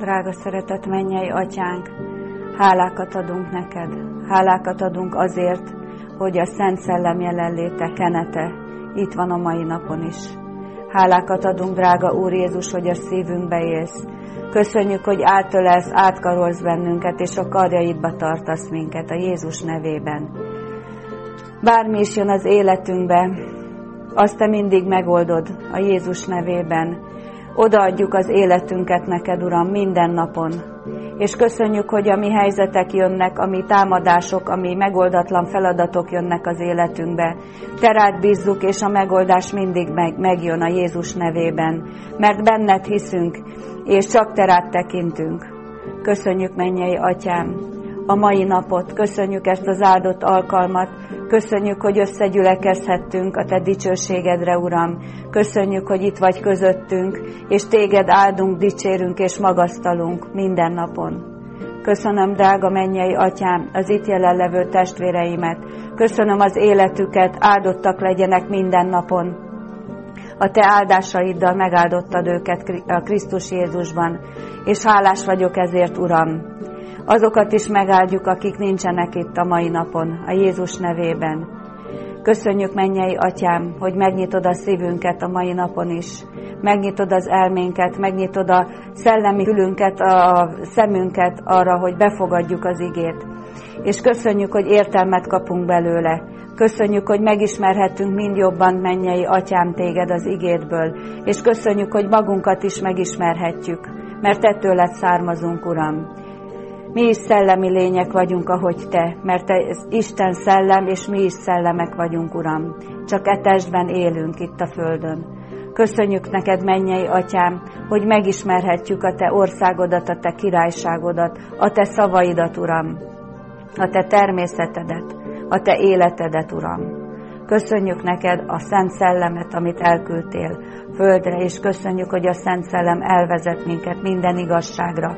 Drága szeretett mennyei Atyánk, hálákat adunk neked. Hálákat adunk azért, hogy a Szent Szellem jelenléte, kenete itt van a mai napon is. Hálákat adunk, drága Úr Jézus, hogy a szívünkbe élsz. Köszönjük, hogy átölelsz, átkarolsz bennünket, és a karjaidba tartasz minket a Jézus nevében. Bármi is jön az életünkbe, azt te mindig megoldod a Jézus nevében. Odaadjuk az életünket neked, Uram, minden napon. És köszönjük, hogy a mi helyzetek jönnek, a mi támadások, a mi megoldatlan feladatok jönnek az életünkbe. Te rád bízzuk, és a megoldás mindig megjön a Jézus nevében. Mert benned hiszünk, és csak te rád tekintünk. Köszönjük, mennyei Atyám, a mai napot, köszönjük ezt az áldott alkalmat, köszönjük, hogy összegyülekezhettünk a te dicsőségedre, Uram. Köszönjük, hogy itt vagy közöttünk, és téged áldunk, dicsérünk és magasztalunk minden napon. Köszönöm, drága mennyei Atyám, az itt jelenlevő testvéreimet. Köszönöm az életüket, áldottak legyenek minden napon. A te áldásaiddal megáldottad őket a Krisztus Jézusban, és hálás vagyok ezért, Uram. Azokat is megáldjuk, akik nincsenek itt a mai napon, a Jézus nevében. Köszönjük, mennyei Atyám, hogy megnyitod a szívünket a mai napon is. Megnyitod az elménket, megnyitod a szellemi fülünket, a szemünket arra, hogy befogadjuk az igét. És köszönjük, hogy értelmet kapunk belőle. Köszönjük, hogy megismerhetünk mind jobban, mennyei Atyám, téged az igédből. És köszönjük, hogy magunkat is megismerhetjük, mert te tőled származunk, Uram. Mi is szellemi lények vagyunk, ahogy te, mert te Isten szellem, és mi is szellemek vagyunk, Uram. Csak e testben élünk itt a földön. Köszönjük neked, mennyei Atyám, hogy megismerhetjük a te országodat, a te királyságodat, a te szavaidat, Uram, a te természetedet, a te életedet, Uram. Köszönjük neked a Szent Szellemet, amit elküldtél földre, és köszönjük, hogy a Szent Szellem elvezet minket minden igazságra,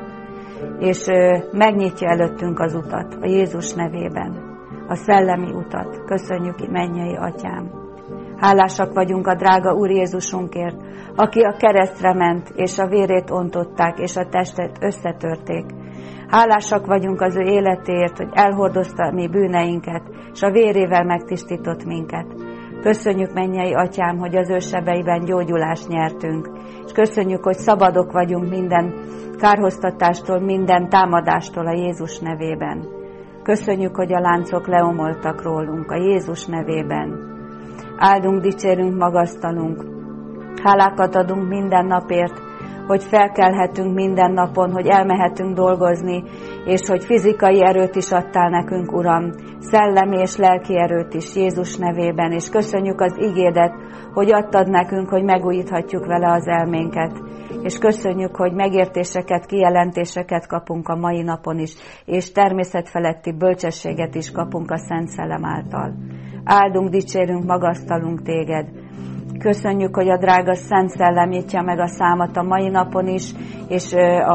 és megnyitja előttünk az utat, a Jézus nevében, a szellemi utat. Köszönjük, mennyei Atyám. Hálásak vagyunk a drága Úr Jézusunkért, aki a keresztre ment, és a vérét ontották, és a testet összetörték. Hálásak vagyunk az ő életéért, hogy elhordozta mi bűneinket, és a vérével megtisztított minket. Köszönjük, mennyei Atyám, hogy az ő sebeiben gyógyulást nyertünk, és köszönjük, hogy szabadok vagyunk minden kárhoztatástól, minden támadástól a Jézus nevében. Köszönjük, hogy a láncok leomoltak rólunk a Jézus nevében. Áldunk, dicsérünk, magasztalunk. Hálákat adunk minden napért, hogy felkelhetünk minden napon, hogy elmehetünk dolgozni, és hogy fizikai erőt is adtál nekünk, Uram, szellemi és lelki erőt is Jézus nevében, és köszönjük az igédet, hogy adtad nekünk, hogy megújíthatjuk vele az elménket, és köszönjük, hogy megértéseket, kijelentéseket kapunk a mai napon is, és természetfeletti bölcsességet is kapunk a Szent Szellem által. Áldunk, dicsérünk, magasztalunk téged. Köszönjük, hogy a drága Szent Szellem nyitja meg a számat a mai napon is, és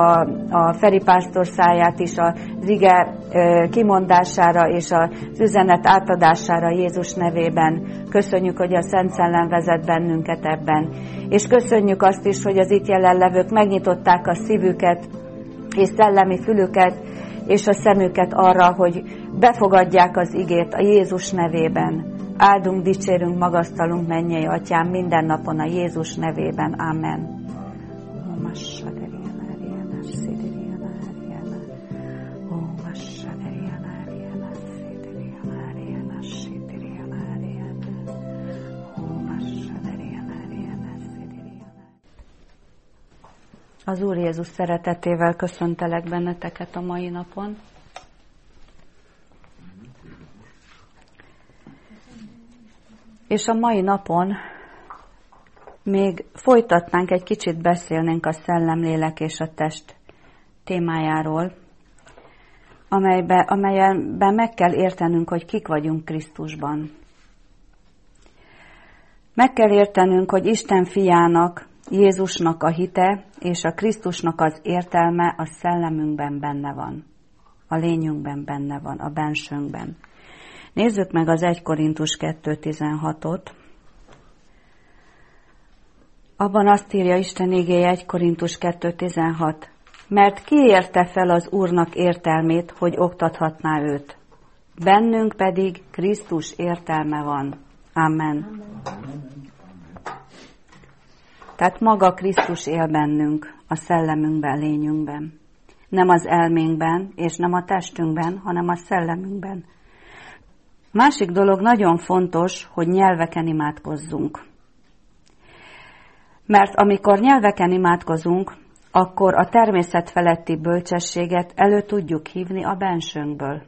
a Feri pásztor száját is az ige kimondására és az üzenet átadására Jézus nevében. Köszönjük, hogy a Szent Szellem vezet bennünket ebben. És köszönjük azt is, hogy az itt jelenlevők megnyitották a szívüket és szellemi fülüket és a szemüket arra, hogy befogadják az igét a Jézus nevében. Áldunk, dicsérünk, magasztalunk, mennyei Atyám, minden napon a Jézus nevében. Amen. Az Úr Jézus szeretetével köszöntelek benneteket a mai napon. És a mai napon még folytatnánk, egy kicsit beszélnénk a szellem, lélek és a test témájáról, amelyben meg kell értenünk, hogy kik vagyunk Krisztusban. Meg kell értenünk, hogy Isten fiának, Jézusnak a hite és a Krisztusnak az értelme a szellemünkben benne van, a lényünkben benne van, a bensőnkben. Nézzük meg az 1 Korintus 2.16-ot. Abban azt írja Isten igéje, 1 Korintus 2.16. Mert ki érte fel az Úrnak értelmét, hogy oktathatná őt? Bennünk pedig Krisztus értelme van. Amen. Tehát maga Krisztus él bennünk, a szellemünkben, lényünkben. Nem az elménkben, és nem a testünkben, hanem a szellemünkben. Másik dolog nagyon fontos, hogy nyelveken imádkozzunk. Mert amikor nyelveken imádkozunk, akkor a természet feletti bölcsességet elő tudjuk hívni a bensőnkből.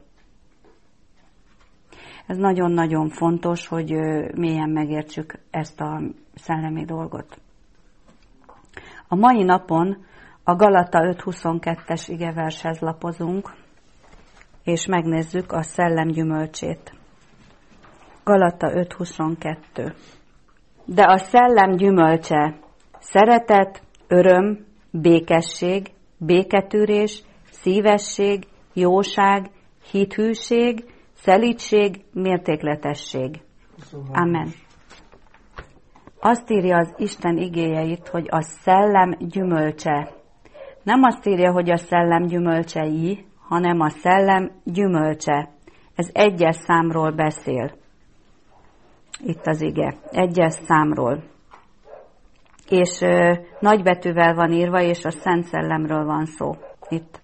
Ez nagyon-nagyon fontos, hogy mélyen megértsük ezt a szellemi dolgot. A mai napon a Galata 5.22-es igevershez lapozunk, és megnézzük a szellem gyümölcsét. Galata 5.22. De a szellem gyümölcse szeretet, öröm, békesség, béketűrés, szívesség, jóság, hithűség, szelídség, mértékletesség. Amen. Azt írja az Isten igéje itt, hogy a szellem gyümölcse. Nem azt írja, hogy a szellem gyümölcsei, hanem a szellem gyümölcse. Ez egyes számról beszél. Itt az ige. Egyes számról. És nagybetűvel van írva, és a Szent Szellemről van szó. Itt.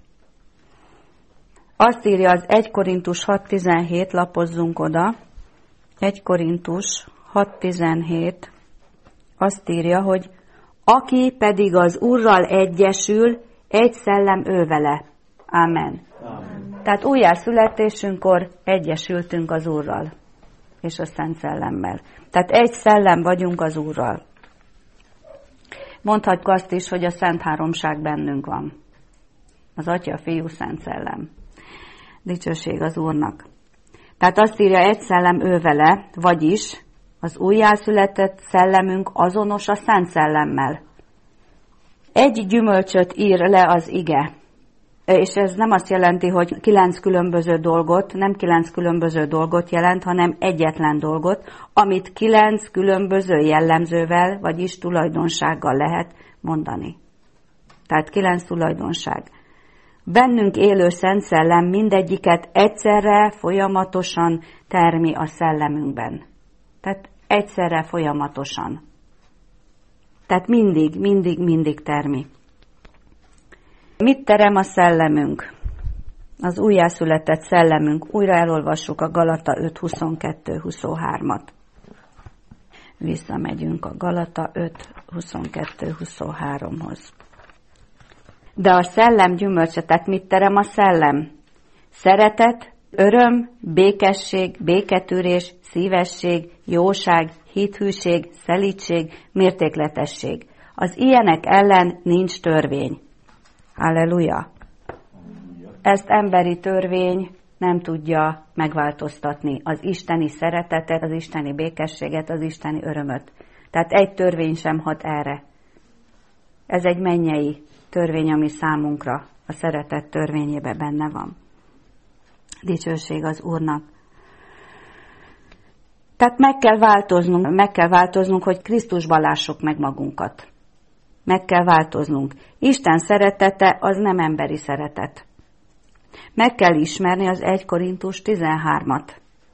Azt írja az 1 Korintus 6.17, lapozzunk oda. 1 Korintus 6.17. Azt írja, hogy aki pedig az Úrral egyesül, egy szellem ő vele. Amen. Amen. Tehát újjászületésünkkor egyesültünk az Úrral és a Szent Szellemmel. Tehát egy szellem vagyunk az Úrral. Mondhatjuk azt is, hogy a Szent Háromság bennünk van. Az Atya, Fiú, Szent Szellem. Dicsőség az Úrnak. Tehát azt írja, egy szellem ő vele, vagyis az újjászületett szellemünk azonos a Szent Szellemmel. Egy gyümölcsöt ír le az ige. És ez nem azt jelenti, hogy 9 különböző dolgot, nem 9 különböző dolgot jelent, hanem egyetlen dolgot, amit 9 különböző jellemzővel, vagyis tulajdonsággal lehet mondani. Tehát 9 tulajdonság. Bennünk élő Szent Szellem mindegyiket egyszerre, folyamatosan termi a szellemünkben. Tehát egyszerre, folyamatosan. Tehát mindig termi. Mit terem a szellemünk? Az újjászületett szellemünk. Újra elolvassuk a Galata 5.22-23-at. Visszamegyünk a Galata 5.22-23-hoz. De a szellem gyümölcse, tehát mit terem a szellem? Szeretet, öröm, békesség, béketűrés, szívesség, jóság, hithűség, szelídség, mértékletesség. Az ilyenek ellen nincs törvény. Halleluja! Ezt emberi törvény nem tudja megváltoztatni. Az isteni szeretetet, az isteni békességet, az isteni örömöt. Tehát egy törvény sem hat erre. Ez egy mennyei törvény, ami számunkra a szeretet törvényében benne van. Dicsőség az Úrnak. Tehát meg kell változnunk, hogy Krisztusban lássuk meg magunkat. Meg kell változnunk. Isten szeretete az nem emberi szeretet. Meg kell ismerni az 1 Korintus 13-at.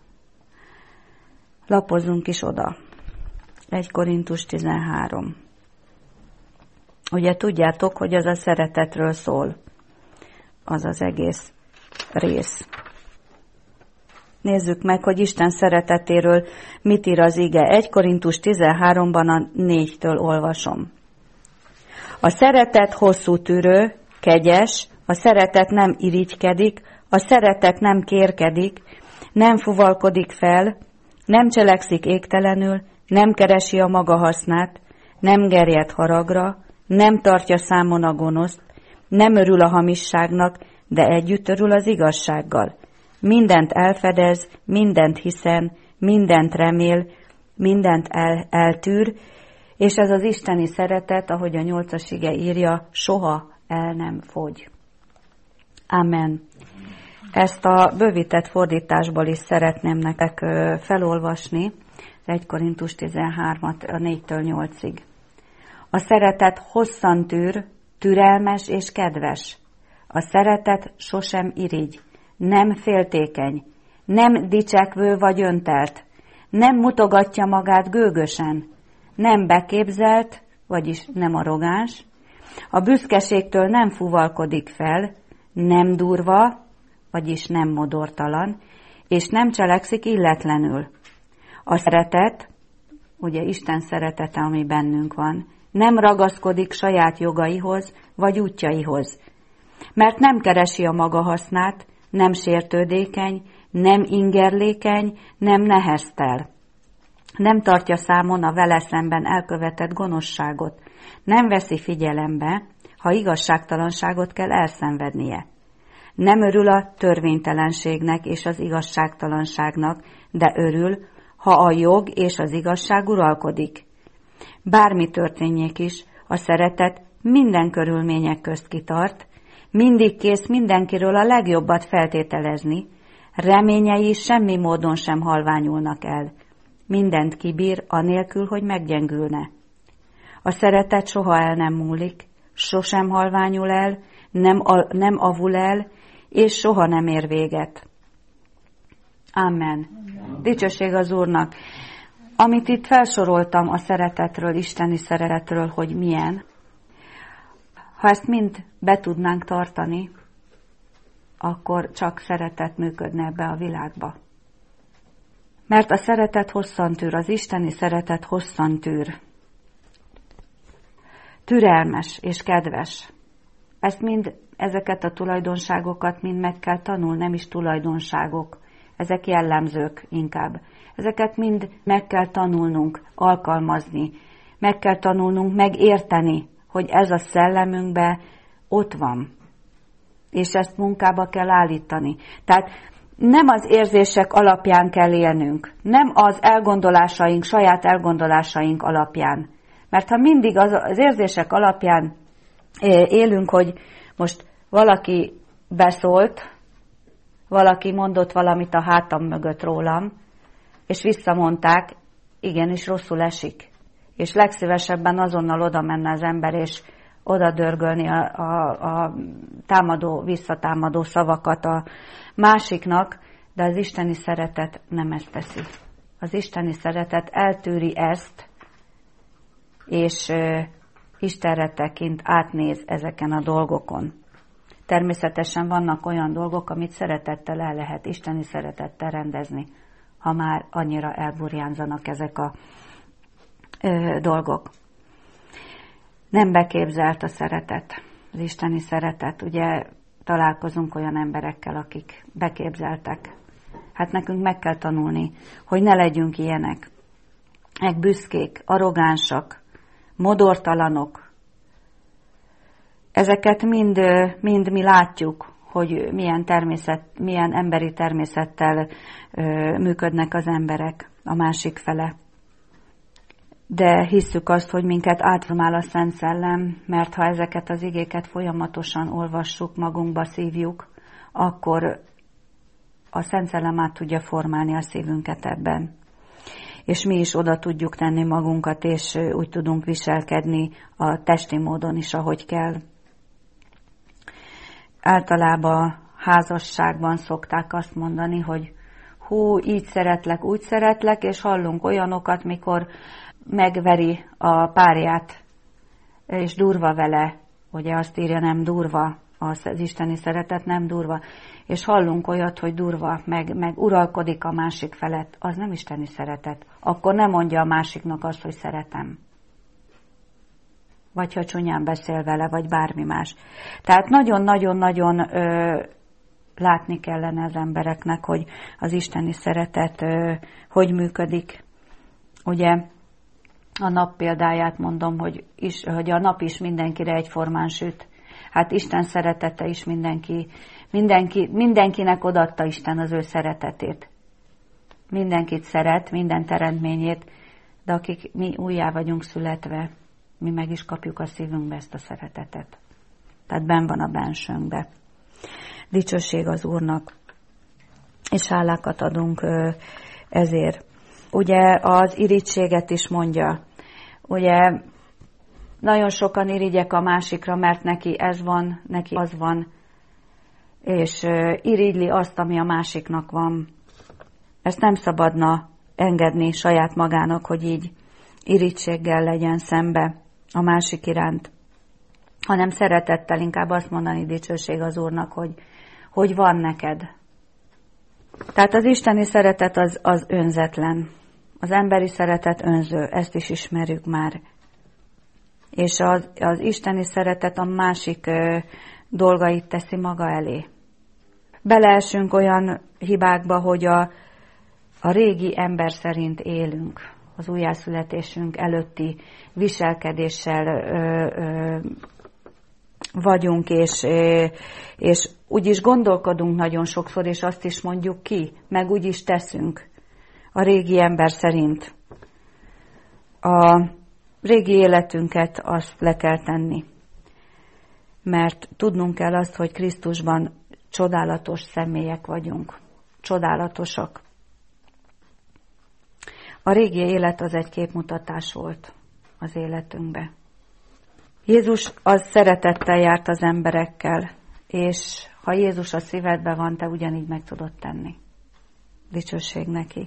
Lapozzunk is oda. 1 Korintus 13. Ugye tudjátok, hogy az a szeretetről szól. Az az egész rész. Nézzük meg, hogy Isten szeretetéről mit ír az ige. 1 Korintus 13-ban a 4-től olvasom. A szeretet hosszú tűrő, kegyes, a szeretet nem irigykedik, a szeretet nem kérkedik, nem fuvalkodik fel, nem cselekszik égtelenül, nem keresi a maga hasznát, nem gerjed haragra, nem tartja számon a gonoszt, nem örül a hamisságnak, de együtt örül az igazsággal. Mindent elfedez, mindent hiszen, mindent remél, mindent eltűr, és ez az isteni szeretet, ahogy a 8-as ige írja, soha el nem fogy. Amen. Ezt a bővített fordításból is szeretném nektek felolvasni, 1 Korintus 13-at, a 4-től 8-ig. A szeretet hosszan tűr, türelmes és kedves. A szeretet sosem irigy, nem féltékeny, nem dicsekvő vagy öntelt, nem mutogatja magát gőgösen, nem beképzelt, vagyis nem arrogáns, a büszkeségtől nem fuvalkodik fel, nem durva, vagyis nem modortalan, és nem cselekszik illetlenül. A szeretet, ugye Isten szeretete, ami bennünk van, nem ragaszkodik saját jogaihoz vagy útjaihoz, mert nem keresi a maga hasznát, nem sértődékeny, nem ingerlékeny, nem neheztel. Nem tartja számon a vele szemben elkövetett gonoszságot, nem veszi figyelembe, ha igazságtalanságot kell elszenvednie. Nem örül a törvénytelenségnek és az igazságtalanságnak, de örül, ha a jog és az igazság uralkodik. Bármi történjék is, a szeretet minden körülmények közt kitart, mindig kész mindenkiről a legjobbat feltételezni, reményei semmi módon sem halványulnak el. Mindent kibír, anélkül, hogy meggyengülne. A szeretet soha el nem múlik, sosem halványul el, nem avul el, és soha nem ér véget. Amen. Dicsőség az Úrnak. Amit itt felsoroltam a szeretetről, isteni szeretetről, hogy milyen, ha ezt mind be tudnánk tartani, akkor csak szeretet működne ebbe a világba. Mert a szeretet hosszan tűr, az isteni szeretet hosszan tűr. Türelmes és kedves. Ezeket a tulajdonságokat mind meg kell tanulni, nem is tulajdonságok. Ezek jellemzők inkább. Ezeket mind meg kell tanulnunk, alkalmazni. Meg kell tanulnunk megérteni, hogy ez a szellemünkben ott van. És ezt munkába kell állítani. Tehát nem az érzések alapján kell élnünk, nem az elgondolásaink, saját elgondolásaink alapján. Mert ha mindig az érzések alapján élünk, hogy most valaki beszólt, valaki mondott valamit a hátam mögött rólam, és visszamondták, igenis rosszul esik. És legszívesebben azonnal oda menne az ember, és oda dörgölni a visszatámadó szavakat a másiknak, de az isteni szeretet nem ezt teszi. Az isteni szeretet eltűri ezt, és Istenre tekint, átnéz ezeken a dolgokon. Természetesen vannak olyan dolgok, amit szeretettel el lehet, isteni szeretettel rendezni, ha már annyira elburjánzanak ezek a dolgok. Nem beképzelt a szeretet, az isteni szeretet. Ugye találkozunk olyan emberekkel, akik beképzeltek. Hát nekünk meg kell tanulni, hogy ne legyünk ilyenek. Büszkék, arrogánsak, modortalanok. Ezeket mind mi látjuk, hogy milyen emberi természettel működnek az emberek a másik fele. De hisszük azt, hogy minket átformál a Szent Szellem, mert ha ezeket az igéket folyamatosan olvassuk, magunkba szívjuk, akkor a Szent Szellem át tudja formálni a szívünket ebben. És mi is oda tudjuk tenni magunkat, és úgy tudunk viselkedni a testi módon is, ahogy kell. Általában házasságban szokták azt mondani, hogy hú, így szeretlek, úgy szeretlek, és hallunk olyanokat, mikor megveri a párját, és durva vele, ugye azt írja, nem durva, az isteni szeretet nem durva, és hallunk olyat, hogy durva, meg uralkodik a másik felett, az nem isteni szeretet. Akkor nem mondja a másiknak azt, hogy szeretem. Vagy ha csúnyán beszél vele, vagy bármi más. Tehát nagyon-nagyon-nagyon látni kellene az embereknek, hogy az isteni szeretet hogy működik. Ugye a nap példáját mondom, hogy a nap is mindenkire egyformán süt. Hát Isten szeretete is mindenkinek odaadta Isten az ő szeretetét. Mindenkit szeret, minden teremtményét, de akik mi újjá vagyunk születve, mi meg is kapjuk a szívünkbe ezt a szeretetet. Tehát benn van a bensőnkbe. Dicsőség az Úrnak, és hálákat adunk ezért. Ugye az irítséget is mondja, ugye Nagyon sokan irigyek a másikra, mert neki ez van, neki az van, és irigyli azt, ami a másiknak van. Ezt nem szabadna engedni saját magának, hogy így irigységgel legyen szembe a másik iránt, hanem szeretettel, inkább azt mondani dicsőség az Úrnak, hogy van neked. Tehát az isteni szeretet az önzetlen. Az emberi szeretet önző, ezt is ismerjük már. És az isteni szeretet a másik dolgait teszi maga elé. Beleesünk olyan hibákba, hogy a régi ember szerint élünk. Az újjászületésünk előtti viselkedéssel vagyunk, és úgy is gondolkodunk nagyon sokszor, és azt is mondjuk ki, meg úgy is teszünk a régi ember szerint. A régi életünket azt le kell tenni, mert tudnunk kell azt, hogy Krisztusban csodálatos személyek vagyunk, csodálatosak. A régi élet az egy képmutatás volt az életünkbe. Jézus az szeretettel járt az emberekkel, és ha Jézus a szívedben van, te ugyanígy meg tudod tenni. Dicsőség neki.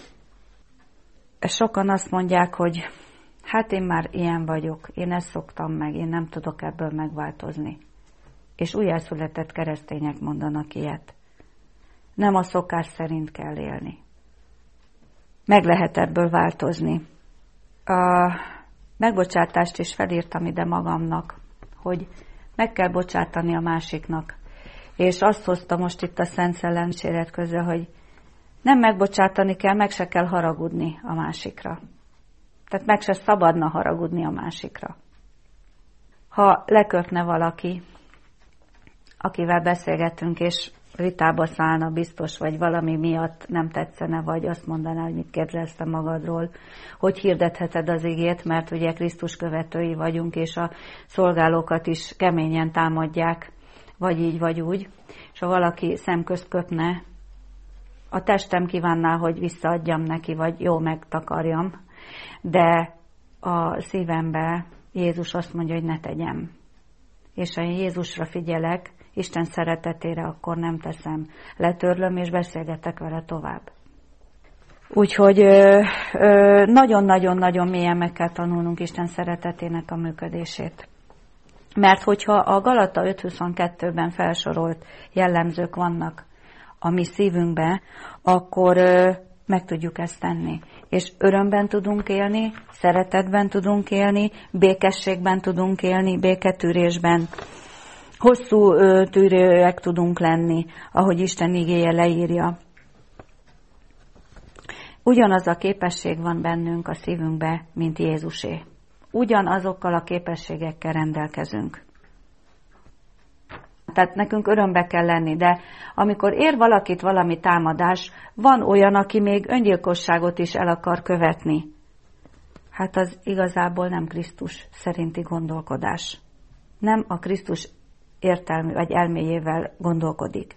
Sokan azt mondják, hogy hát én már ilyen vagyok, én ezt szoktam meg, én nem tudok ebből megváltozni. És újjászületett keresztények mondanak ilyet. Nem a szokás szerint kell élni. Meg lehet ebből változni. A megbocsátást is felírtam ide magamnak, hogy meg kell bocsátani a másiknak. És azt hozta most itt a Szent Szellem kíséret közül, hogy nem megbocsátani kell, meg se kell haragudni a másikra. Tehát meg se szabadna haragudni a másikra. Ha leköpne valaki, akivel beszélgetünk, és vitába szállna biztos, vagy valami miatt nem tetszene, vagy azt mondaná, hogy mit képzelsz te magadról, hogy hirdetheted az igét, mert ugye Krisztus követői vagyunk, és a szolgálókat is keményen támadják, vagy így, vagy úgy. És ha valaki szemközt köpne, a testem kívánná, hogy visszaadjam neki, vagy jó, megtakarjam, de a szívembe Jézus azt mondja, hogy ne tegyem. És ha én Jézusra figyelek, Isten szeretetére, akkor nem teszem. Letörlöm, és beszélgetek vele tovább. Úgyhogy nagyon-nagyon-nagyon mélyen meg kell tanulnunk Isten szeretetének a működését. Mert hogyha a Galata 5.22-ben felsorolt jellemzők vannak a mi szívünkbe, akkor meg tudjuk ezt tenni. És örömben tudunk élni, szeretetben tudunk élni, békességben tudunk élni, béketűrésben. Hosszú tűrőek tudunk lenni, ahogy Isten igéje leírja. Ugyanaz a képesség van bennünk a szívünkbe, mint Jézusé. Ugyanazokkal a képességekkel rendelkezünk. Tehát nekünk örömbe kell lenni, de amikor ér valakit valami támadás, van olyan, aki még öngyilkosságot is el akar követni. Hát az igazából nem Krisztus szerinti gondolkodás. Nem a Krisztus értelmű vagy elméjével gondolkodik.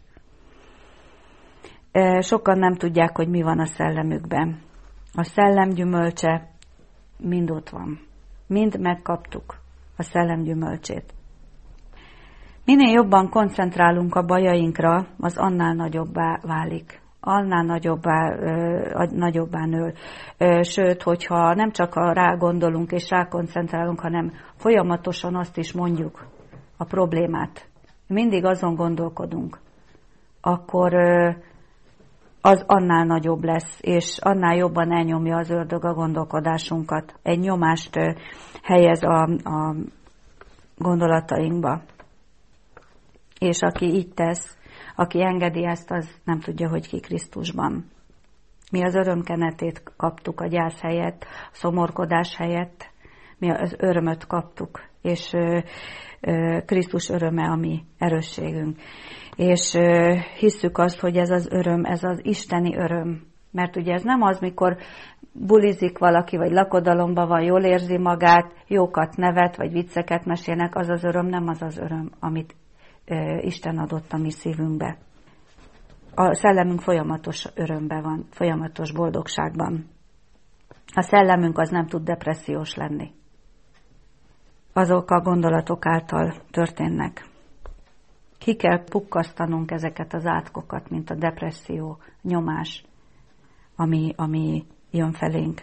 Sokan nem tudják, hogy mi van a szellemükben. A szellem gyümölcse mind ott van. Mind megkaptuk a szellem gyümölcsét. Minél jobban koncentrálunk a bajainkra, az annál nagyobbá válik. Annál nagyobbá nő. Sőt, hogyha nem csak rá gondolunk és rá koncentrálunk, hanem folyamatosan azt is mondjuk, a problémát, mindig azon gondolkodunk, akkor az annál nagyobb lesz, és annál jobban elnyomja az ördög a gondolkodásunkat. Egy nyomást helyez a gondolatainkba. És aki így tesz, aki engedi ezt, az nem tudja, hogy ki Krisztusban. Mi az örömkenetét kaptuk a gyász helyett, a szomorkodás helyett, mi az örömöt kaptuk, és Krisztus öröme a mi erősségünk. És hisszük azt, hogy ez az öröm, ez az isteni öröm. Mert ugye ez nem az, mikor bulizik valaki, vagy lakodalomban van, jól érzi magát, jókat nevet, vagy vicceket mesélnek, az az öröm, nem az az öröm, amit Isten adott a mi szívünkbe. A szellemünk folyamatos örömben van, folyamatos boldogságban. A szellemünk az nem tud depressziós lenni. azok a gondolatok által történnek. Ki kell pukkasztanunk ezeket az átkokat, mint a depresszió, nyomás, ami jön felénk.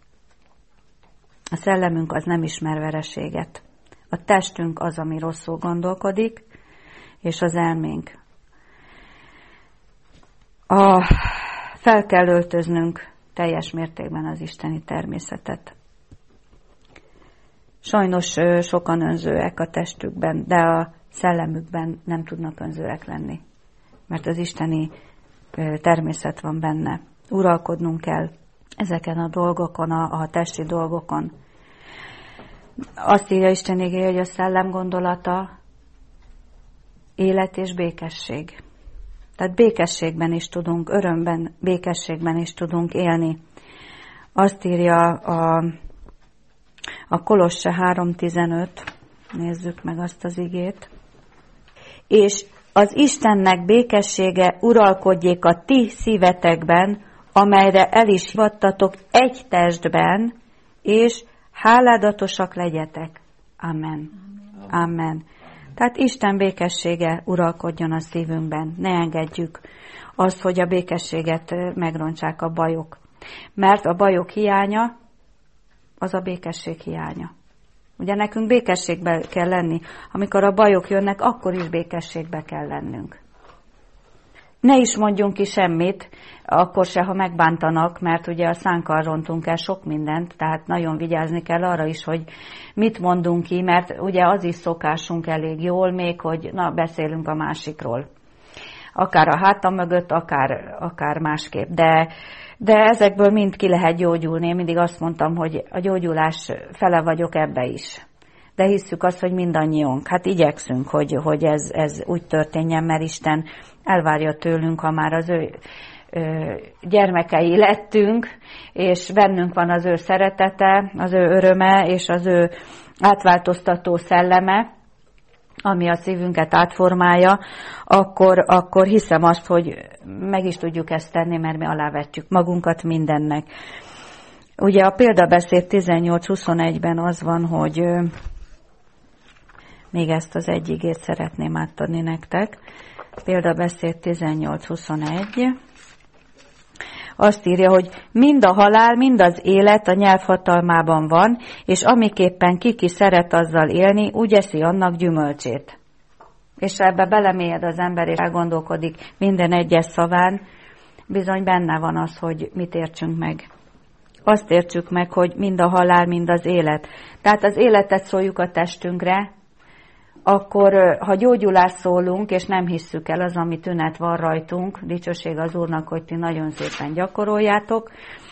A szellemünk az nem ismer vereséget. A testünk az, ami rosszul gondolkodik, és az elménk. Fel kell öltöznünk teljes mértékben az isteni természetet. Sajnos sokan önzőek a testükben, de a szellemükben nem tudnak önzőek lenni, mert az isteni természet van benne. Uralkodnunk kell ezeken a dolgokon, a testi dolgokon. Azt írja Isten igéje, hogy a szellem gondolata élet és békesség. Tehát békességben is tudunk, örömben, békességben is tudunk élni. Azt írja a Kolosse 3:15, nézzük meg azt az igét. És az Istennek békessége uralkodjék a ti szívetekben, amelyre el is hivattatok egy testben, és háládatosak legyetek. Amen. Amen. Tehát Isten békessége uralkodjon a szívünkben. Ne engedjük azt, hogy a békességet megrontsák a bajok. Mert a bajok hiánya, az a békesség hiánya. Ugye nekünk békességben kell lenni. Amikor a bajok jönnek, akkor is békességbe kell lennünk. Ne is mondjunk ki semmit, akkor se, ha megbántanak, mert ugye a szánkkal rontunk el sok mindent, tehát nagyon vigyázni kell arra is, hogy mit mondunk ki, mert ugye az is szokásunk elég jól még, hogy beszélünk a másikról. Akár a hátam mögött, akár másképp. De ezekből mind ki lehet gyógyulni. Én mindig azt mondtam, hogy a gyógyulás fele vagyok ebbe is. De hisszük azt, hogy mindannyiunk. Hát igyekszünk, hogy ez úgy történjen, mert Isten elvárja tőlünk, ha már az ő gyermekei lettünk, és bennünk van az ő szeretete, az ő öröme, és az ő átváltoztató szelleme, ami a szívünket átformálja, akkor hiszem azt, hogy meg is tudjuk ezt tenni, mert mi alávetjük magunkat mindennek. Ugye a példabeszéd 18:21-ben az van, hogy még ezt az egy igét szeretném átadni nektek. Példabeszéd 18:21. Azt írja, hogy mind a halál, mind az élet a nyelv hatalmában van, és amiképpen ki szeret azzal élni, úgy eszi annak gyümölcsét. És ebbe belemélyed az ember, és elgondolkodik minden egyes szaván, bizony benne van az, hogy mit értsünk meg. Azt értsük meg, hogy mind a halál, mind az élet. Tehát az életet szóljuk a testünkre, akkor ha gyógyulást szólunk, és nem hisszük el az, ami tünet van rajtunk, dicsőség az Úrnak, hogy ti nagyon szépen gyakoroljátok,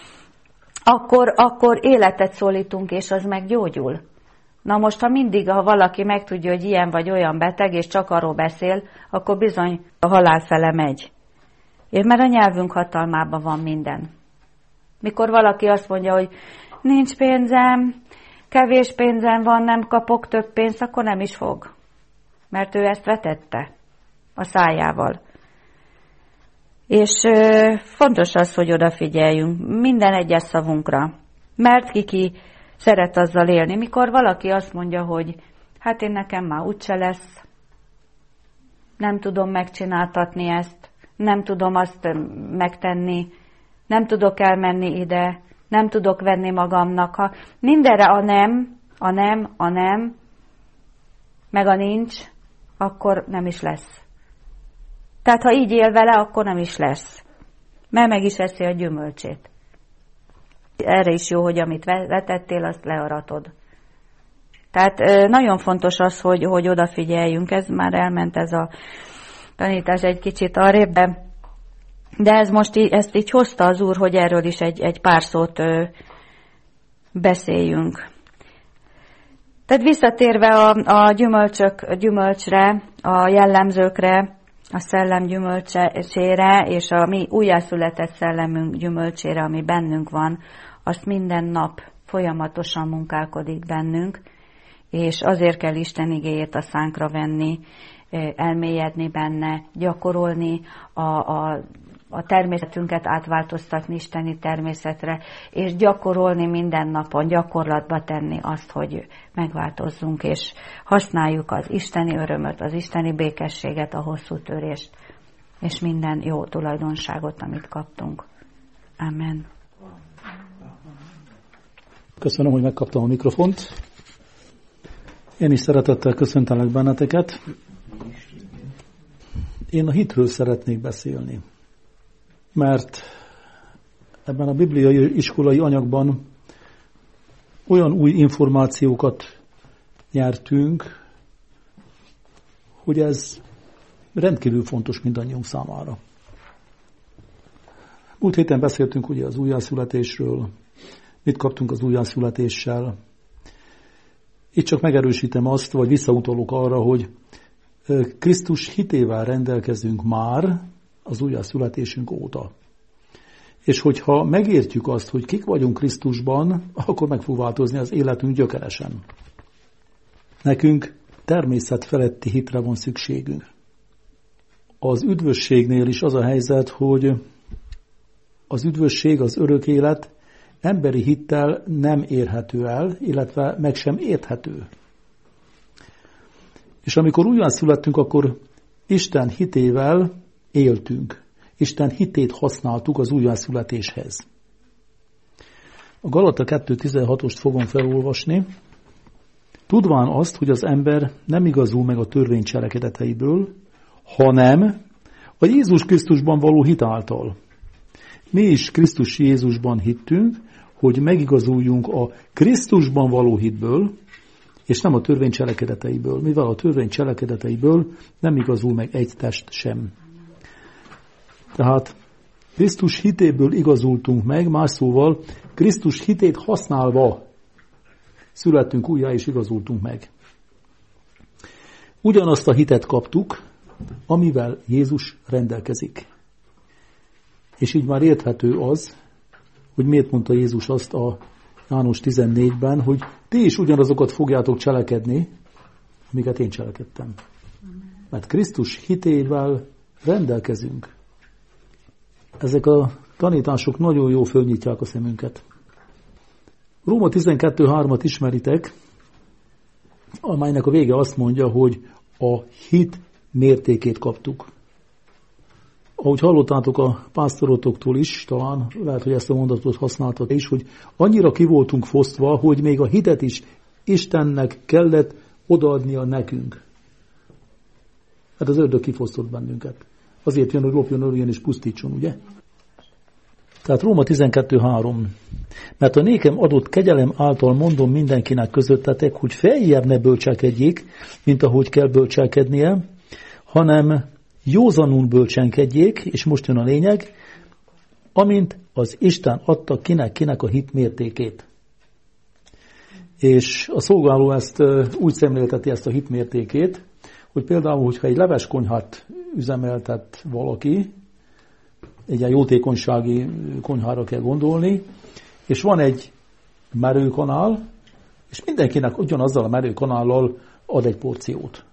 akkor életet szólítunk, és az meggyógyul. Na most, ha valaki megtudja, hogy ilyen vagy olyan beteg, és csak arról beszél, akkor bizony a halál fele megy. Mert a nyelvünk hatalmában van minden. Mikor valaki azt mondja, hogy nincs pénzem, kevés pénzem van, nem kapok több pénzt, akkor nem is fog. Mert ő ezt vetette a szájával. És fontos az, hogy odafigyeljünk minden egyes szavunkra. Mert ki szeret azzal élni. Mikor valaki azt mondja, hogy hát én nekem már úgyse lesz, nem tudom megcsináltatni ezt, nem tudom azt megtenni, nem tudok elmenni ide, nem tudok venni magamnak. Ha mindenre a nem, meg a nincs, akkor nem is lesz. Tehát ha így él vele, akkor nem is lesz. Mert meg is eszi a gyümölcsét. Erre is jó, hogy amit vetettél, azt learatod. Tehát nagyon fontos az, hogy odafigyeljünk. Ez már elment ez a tanítás egy kicsit arrébb, de ezt így hozta az Úr, hogy erről is egy pár szót beszéljünk. Tehát visszatérve a gyümölcsre, a jellemzőkre, a szellem gyümölcsére, és a mi újjászületett szellemünk gyümölcsére, ami bennünk van, azt minden nap folyamatosan munkálkodik bennünk, és azért kell Isten igéjét a szánkra venni, elmélyedni benne, gyakorolni a a természetünket átváltoztatni isteni természetre, és gyakorolni minden napon, gyakorlatba tenni azt, hogy megváltozzunk, és használjuk az isteni örömöt, az isteni békességet, a hosszú törést, és minden jó tulajdonságot, amit kaptunk. Amen. Köszönöm, hogy megkaptam a mikrofont. Én is szeretettel köszöntelek benneteket. Én a hitről szeretnék beszélni, mert ebben a bibliai iskolai anyagban olyan új információkat nyertünk, hogy ez rendkívül fontos mindannyiunk számára. Múlt héten beszéltünk ugye az újjászületésről, mit kaptunk az újjászületéssel. Itt csak megerősítem azt, vagy visszautalok arra, hogy Krisztus hitével rendelkezünk már az újjászületésünk óta. És hogyha megértjük azt, hogy kik vagyunk Krisztusban, akkor meg fog változni az életünk gyökeresen. Nekünk természet feletti hitre van szükségünk. Az üdvösségnél is az a helyzet, hogy az üdvösség, az örök élet emberi hittel nem érhető el, illetve meg sem érthető. És amikor újjászülettünk, akkor Isten hitével éltünk. Isten hitét használtuk az újjászületéshez. A Galata 2.16-ost fogom felolvasni. Tudván azt, hogy az ember nem igazul meg a törvény cselekedeteiből, hanem a Jézus Krisztusban való hit által. Mi is Krisztus Jézusban hittünk, hogy megigazuljunk a Krisztusban való hitből, és nem a törvény cselekedeteiből, mivel a törvény cselekedeteiből nem igazul meg egy test sem. Tehát Krisztus hitéből igazultunk meg, más szóval Krisztus hitét használva születtünk újjá és igazultunk meg. Ugyanazt a hitet kaptuk, amivel Jézus rendelkezik. És így már érthető az, hogy miért mondta Jézus azt a János 14-ben, hogy ti is ugyanazokat fogjátok cselekedni, amiket én cselekedtem. Mert Krisztus hitével rendelkezünk. Ezek a tanítások nagyon jól fölnyitják a szemünket. Róma 12.3-at ismeritek, amelynek a vége azt mondja, hogy a hit mértékét kaptuk. Ahogy hallottátok a pásztorotoktól is, talán lehet, hogy ezt a mondatot használtat is, hogy annyira ki voltunk fosztva, hogy még a hitet is Istennek kellett odaadnia nekünk. Hát az ördög kifosztott bennünket. Azért jön, hogy lopjon, öljön és pusztítson, ugye? Tehát Róma 12.3. Mert a nékem adott kegyelem által mondom mindenkinek közöttetek, hogy feljebb ne bölcselkedjék, mint ahogy kell bölcselkednie, hanem józanul bölcsenkedjék, és most jön a lényeg, amint az Isten adta kinek a hit mértékét. És a szolgáló ezt úgy szemlélteti ezt a hit mértékét, hogy például, hogyha egy leveskonyhát üzemeltet valaki, egy ilyen jótékonysági konyhára kell gondolni, és van egy merőkanál, és mindenkinek ugyanazzal a merőkanállal ad egy porciót.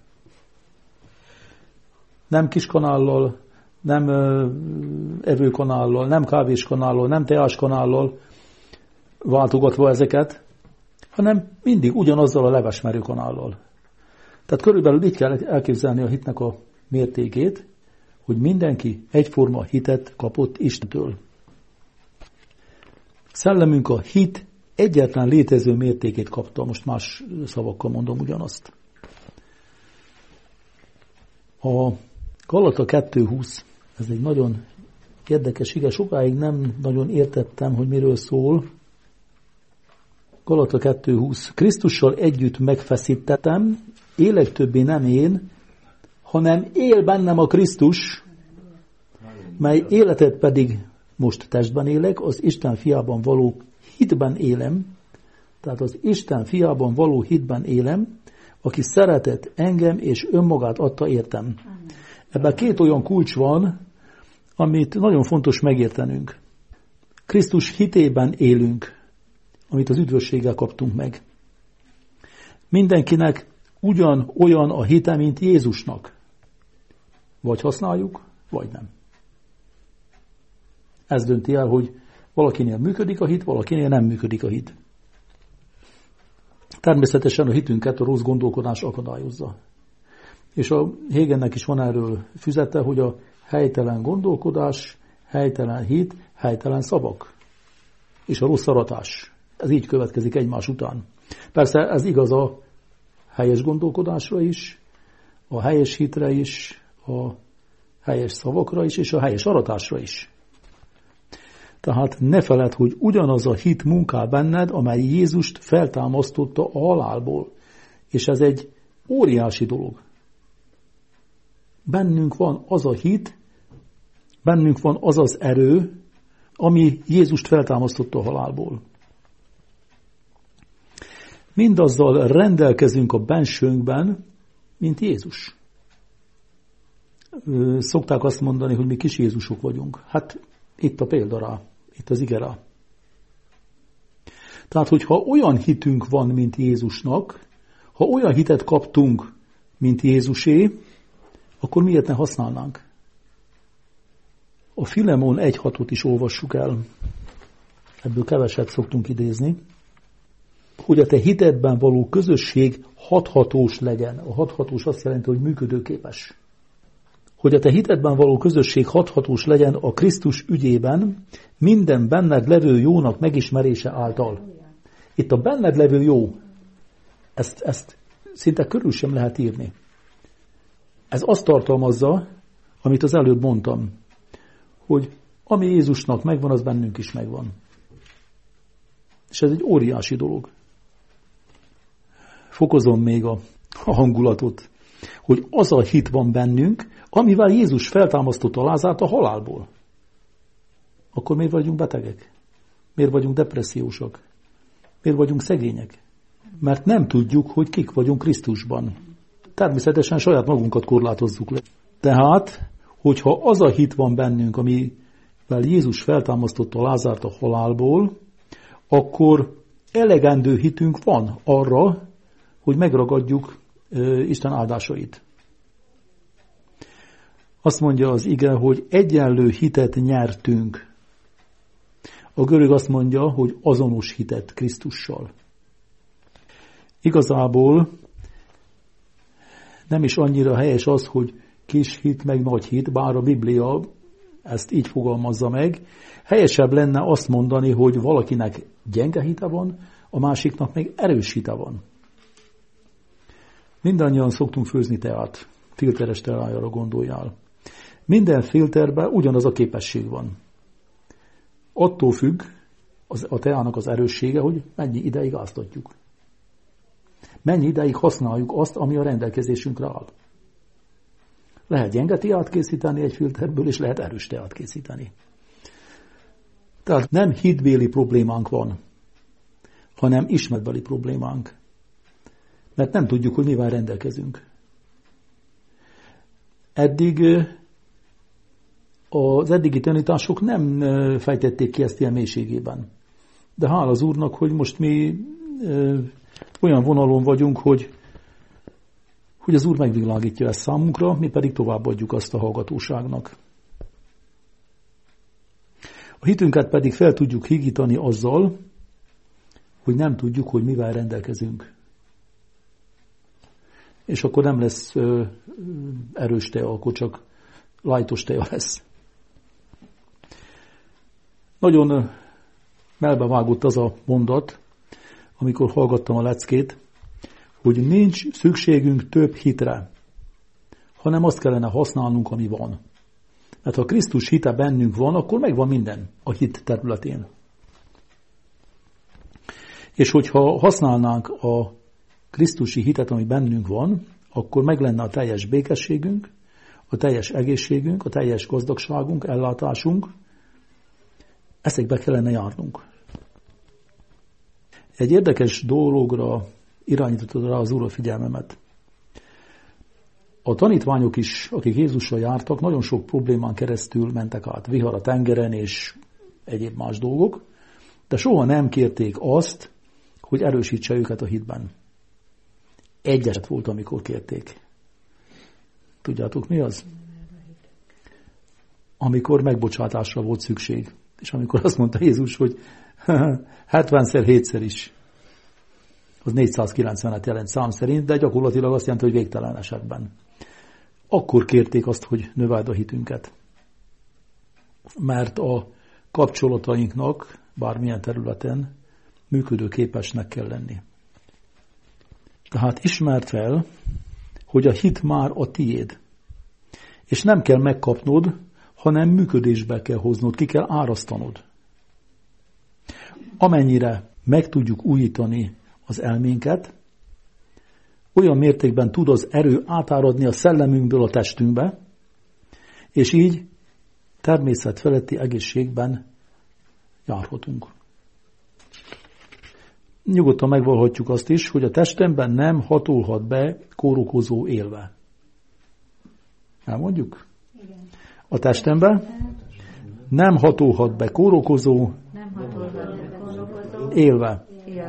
Nem kiskanállal, nem evőkanállal, nem kávéskanállal, nem teáskanállal váltogatva ezeket, hanem mindig ugyanazzal a levesmerőkanállal. Tehát körülbelül így kell elképzelni a hitnek a mértékét, hogy mindenki egyforma hitet kapott Istentől. Szellemünk a hit egyetlen létező mértékét kapta, most más szavakkal mondom ugyanazt. A Galata 2.20, ez egy nagyon érdekes ige, sokáig nem nagyon értettem, hogy miről szól. Galata 2.20. Krisztussal együtt megfeszítettem, élek többé nem én, hanem él bennem a Krisztus, mely életet pedig most testben élek, az Isten fiában való hitben élem, tehát az Isten fiában való hitben élem, aki szeretett engem és önmagát adta értem. Ebben két olyan kulcs van, amit nagyon fontos megértenünk. Krisztus hitében élünk, amit az üdvösséggel kaptunk meg. Mindenkinek ugyanolyan a hite, mint Jézusnak. Vagy használjuk, vagy nem. Ez dönti el, hogy valakinél működik a hit, valakinél nem működik a hit. Természetesen a hitünket a rossz gondolkodás akadályozza. És a Hegelnek is van erről füzete, hogy a helytelen gondolkodás, helytelen hit, helytelen szavak. És a rossz aratás. Ez így következik egymás után. Persze ez igaz a helyes gondolkodásra is, a helyes hitre is, a helyes szavakra is, és a helyes aratásra is. Tehát ne feledd, hogy ugyanaz a hit munkál benned, amely Jézust feltámasztotta a halálból. És ez egy óriási dolog. Bennünk van az a hit, bennünk van az az erő, ami Jézust feltámasztotta a halálból. Mindazzal rendelkezünk a bensőnkben, mint Jézus. Szokták azt mondani, hogy mi kis Jézusok vagyunk. Hát itt a példa rá, itt az ige rá. Tehát, hogyha olyan hitünk van, mint Jézusnak, ha olyan hitet kaptunk, mint Jézusé, akkor miért ne használnánk? A Filemon 1.6-ot is olvassuk el. Ebből keveset szoktunk idézni. Hogy a te hitedben való közösség hathatós legyen. A hathatós azt jelenti, hogy működőképes. Hogy a te hitedben való közösség hathatós legyen a Krisztus ügyében, minden benned levő jónak megismerése által. Itt a benned levő jó, ezt szinte körül sem lehet írni. Ez azt tartalmazza, amit az előbb mondtam, hogy ami Jézusnak megvan, az bennünk is megvan. És ez egy óriási dolog. Fokozom még a hangulatot, hogy az a hit van bennünk, amivel Jézus feltámasztotta Lázárt a halálból. Akkor miért vagyunk betegek? Miért vagyunk depressziósak? Miért vagyunk szegények? Mert nem tudjuk, hogy kik vagyunk Krisztusban. Természetesen saját magunkat korlátozzuk le. Tehát, hogyha az a hit van bennünk, amivel Jézus feltámasztotta Lázárt a halálból, akkor elegendő hitünk van arra, hogy megragadjuk Isten áldásait. Azt mondja az ige, hogy egyenlő hitet nyertünk. A görög azt mondja, hogy azonos hitet Krisztussal. Igazából nem is annyira helyes az, hogy kis hit meg nagy hit, bár a Biblia ezt így fogalmazza meg. Helyesebb lenne azt mondani, hogy valakinek gyenge hite van, a másiknak meg erős hite van. Mindannyian szoktunk főzni teát, filteres teájára gondoljál. Minden filterben ugyanaz a képesség van. Attól függ a teának az erőssége, hogy mennyi ideig áztatjuk. Mennyi ideig használjuk azt, ami a rendelkezésünkre áll. Lehet gyenge teát készíteni egy filterből, és lehet erős teát készíteni. Tehát nem hitbéli problémánk van, hanem ismeretbeli problémánk. Mert nem tudjuk, hogy mivel rendelkezünk. Eddig az eddigi tanítások nem fejtették ki ezt ilyen mélységében. De hála az Úrnak, hogy most mi olyan vonalon vagyunk, hogy az Úr megvilágítja ezt számunkra, mi pedig továbbadjuk azt a hallgatóságnak. A hitünket pedig fel tudjuk higítani azzal, hogy nem tudjuk, hogy mivel rendelkezünk. És akkor nem lesz erős tea, akkor csak lightos tea lesz. Nagyon melbevágott az a mondat, amikor hallgattam a leckét, hogy nincs szükségünk több hitre, hanem azt kellene használnunk, ami van. Mert ha Krisztus hite bennünk van, akkor megvan minden a hit területén. És hogyha használnánk a krisztusi hitet, ami bennünk van, akkor meg lenne a teljes békességünk, a teljes egészségünk, a teljes gazdagságunk, ellátásunk. Ezekbe kellene járnunk. Egy érdekes dologra irányította rá az Úr a figyelmemet. A tanítványok is, akik Jézussal jártak, nagyon sok problémán keresztül mentek át, vihar a tengeren és egyéb más dolgok, de soha nem kérték azt, hogy erősítse őket a hitben. Egy eset volt, amikor kérték. Tudjátok, mi az? Amikor megbocsátásra volt szükség. És amikor azt mondta Jézus, hogy 70-szer, 7-szer is, az 490-et jelent szám szerint, de gyakorlatilag azt jelenti, hogy végtelen esetben. Akkor kérték azt, hogy növeld a hitünket. Mert a kapcsolatainknak bármilyen területen működőképesnek kell lenni. Tehát ismerd fel, hogy a hit már a tiéd. És nem kell megkapnod, hanem működésbe kell hoznod, ki kell árasztanod. Amennyire meg tudjuk újítani az elménket, olyan mértékben tud az erő átáradni a szellemünkből a testünkbe, és így természetfeletti egészségben járhatunk. Nyugodtan megvallhatjuk azt is, hogy a testemben nem hatolhat be kórokozó élve. Elmondjuk? Igen. A testemben nem hatolhat be kórokozó élve.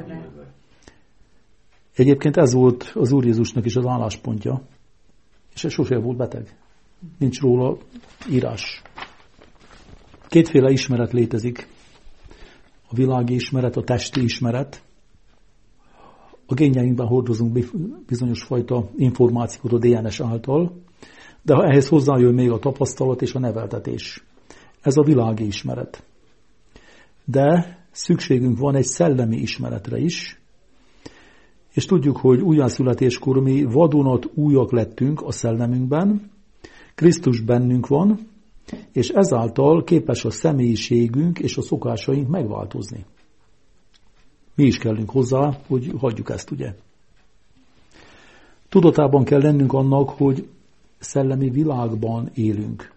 Egyébként ez volt az Úr Jézusnak is az álláspontja, és ez sosem volt beteg. Nincs róla írás. Kétféle ismeret létezik. A világi ismeret, a testi ismeret. A génjeinkben hordozunk bizonyos fajta információt a DNS által, de ha ehhez hozzájön még a tapasztalat és a neveltetés. Ez a világi ismeret. De szükségünk van egy szellemi ismeretre is, és tudjuk, hogy újjászületéskor mi vadonat újak lettünk a szellemünkben, Krisztus bennünk van, és ezáltal képes a személyiségünk és a szokásaink megváltozni. Mi is kellünk hozzá, hogy hagyjuk ezt, ugye? Tudatában kell lennünk annak, hogy szellemi világban élünk.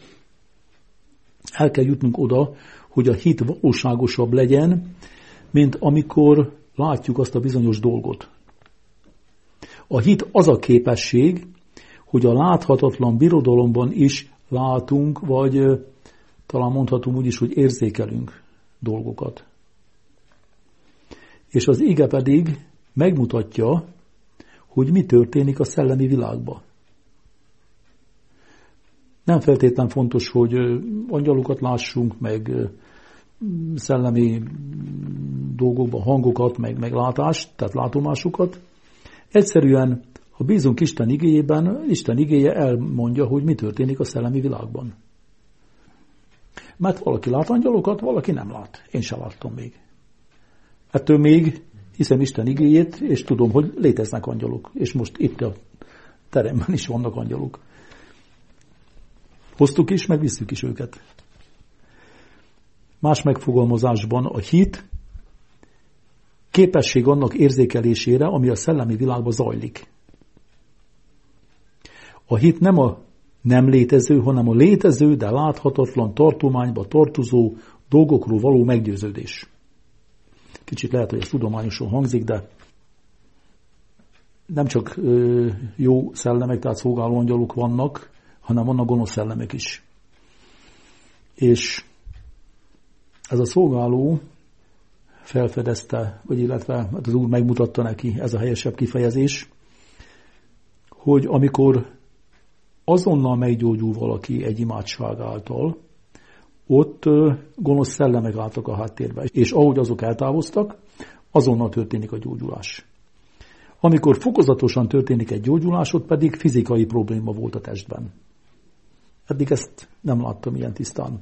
El kell jutnunk oda, hogy a hit valóságosabb legyen, mint amikor látjuk azt a bizonyos dolgot. A hit az a képesség, hogy a láthatatlan birodalomban is látunk, vagy talán mondhatom úgy is, hogy érzékelünk dolgokat. És az ige pedig megmutatja, hogy mi történik a szellemi világban. Nem feltétlen fontos, hogy angyalokat lássunk, meg szellemi dolgokban hangokat, meg látást, tehát látomásokat. Egyszerűen, ha bízunk Isten igéjében, Isten igéje elmondja, hogy mi történik a szellemi világban. Mert valaki lát angyalokat, valaki nem lát. Én sem láttam még. Ettől még hiszem Isten igéjét, és tudom, hogy léteznek angyalok. És most itt a teremben is vannak angyalok. Hoztuk is, meg visszük is őket. Más megfogalmazásban a hit képesség annak érzékelésére, ami a szellemi világban zajlik. A hit nem a nem létező, hanem a létező, de láthatatlan tartományba tartozó dolgokról való meggyőződés. Kicsit lehet, hogy ez tudományosan hangzik, de nem csak jó szellemek, tehát szolgáló angyalok vannak, hanem vannak gonosz szellemek is. És ez a szolgáló felfedezte, vagy illetve az Úr megmutatta neki, ez a helyesebb kifejezés, hogy amikor azonnal meggyógyul valaki egy imádság által, ott gonosz szellemek álltak a háttérbe. És ahogy azok eltávoztak, azonnal történik a gyógyulás. Amikor fokozatosan történik egy gyógyulás, ott pedig fizikai probléma volt a testben. Eddig ezt nem láttam ilyen tisztán.